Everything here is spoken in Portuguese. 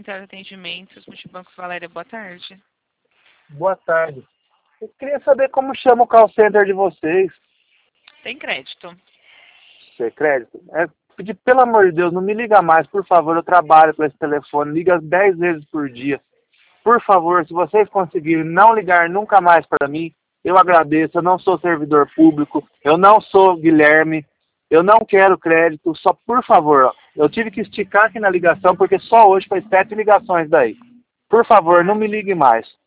Central de Atendimentos, Multibanco Valéria, boa tarde. Boa tarde. Eu queria saber como chama o call center de vocês. Tem crédito. Você crédito? Pedir, pelo amor de Deus, não me liga mais, por favor. Eu trabalho com esse telefone. Liga 10 vezes por dia. Por favor, se vocês conseguirem não ligar nunca mais para mim, eu agradeço. Eu não sou servidor público. Eu não sou Guilherme. Eu não quero crédito. Só por favor, ó. Eu tive que esticar aqui na ligação porque só hoje foi 7 ligações daí. Por favor, não me ligue mais.